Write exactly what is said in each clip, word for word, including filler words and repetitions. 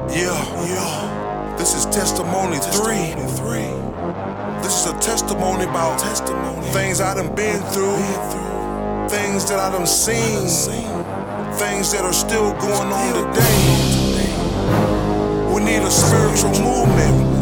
Yeah, yeah. This is testimony three. This is a testimony about things I done been through, things that I done seen, things that are still going on today. We need a spiritual movement.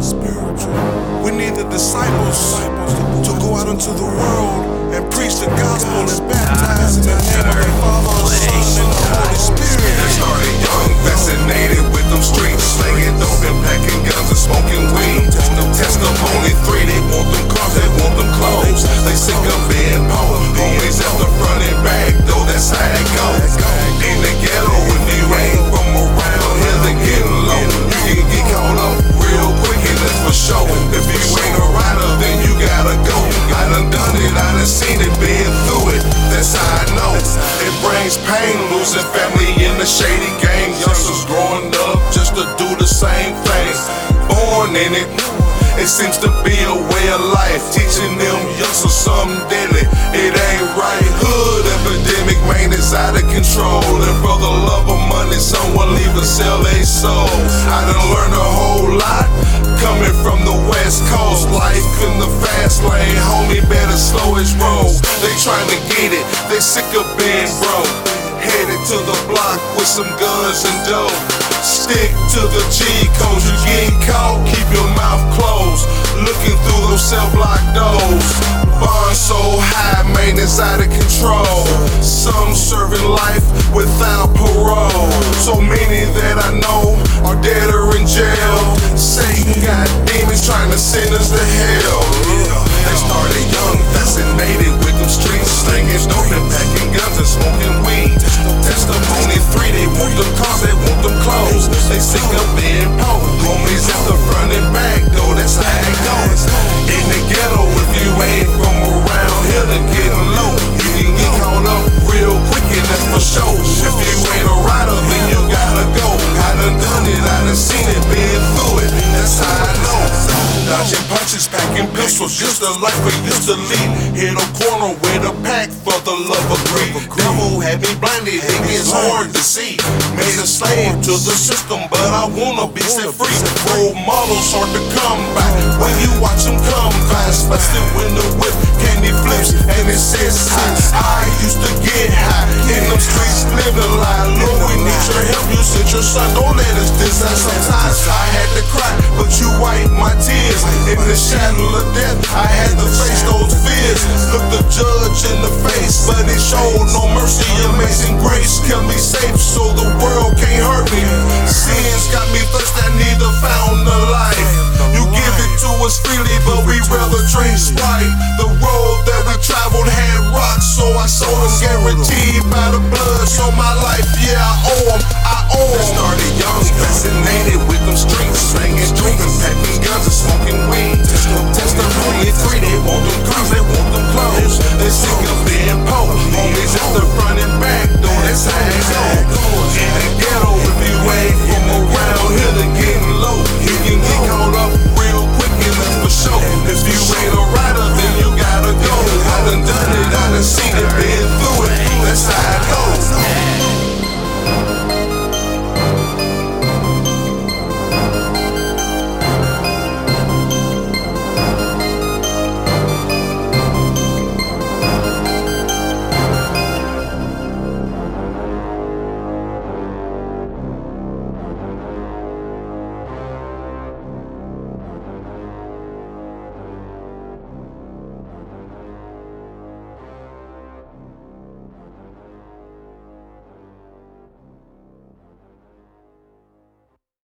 We need the disciples to go out into the world and preach the gospel and baptize in the name of the Father, the Son, and the Holy Spirit. They started young, fascinated with them streets, slinging dope and packing guns and smoking weed. Testimony three, they want them cars, they want them clothes. They sick of being poor, homies at the front and back, though that's how it goes. In the ghetto, if you ain't from around here, they getting low. You can get caught up real quick, and that's for sure. If you ain't a rider, then you gotta go. I done done it, I done seen it, been through it, that's how I know. It brings pain, losing family in the shady game. Youngsters growing up just to do the same thing. Born in it, it seems to be a way of life. Teaching them youngsters something deadly, it ain't right. Hood epidemic, man, is out of control. And for the love of money, someone leave and sell their soul. I done learned a whole lot coming from the West Coast. Life in the fast lane, homie, better slow his roll. They trying to get it, they sick of being broke. Headed to the block with some guns and dope. Stick to the G codes, you get caught, keep your mouth closed. Looking through those cell block doors. Bond so high, man, it's out of control. Some serving life without parole. So many that I know are dead or in jail. Satan got demons trying to send us to hell. They started young, fascinated with them streets, slinging dope and packing guns and smoking weed. Testimony three, they want them cars, they want them clothes. They sick of being poor, homies at the front and back, though that's how it goes. In the ghetto, if you ain't from around here, then getting low. You can get caught up real quick, and that's for sure. If you ain't a rider, then you gotta go. I done done it, I done seen it, been through it, that's how I know. Dodging punches, packing pistols, just the life we used to lead. Hit a corner with a pack for the love of greed. Devil had me blinded, it gets hard to see. Made a slave to the system, but I wanna be set free. Role models hard to come by when you watch them come fast. Busted when the whip candy flips and it says high. I used to get high in them streets, live a lie. Lord, we need your help, you sent your son, don't let us decide. Sometimes I had to cry, but you wiped my tears. In the shadow of death, I had to face those fears. Look the judge in the face, but he showed no mercy. Amazing grace kept me safe, so the world can't hurt me. Sins got me thirsty, I need to found the life. You give it to us freely, but we rather drink Sprite. The road that we traveled had rocks, so I sold them, guaranteed by the blood. So my life, yeah, I owe them, I owe them.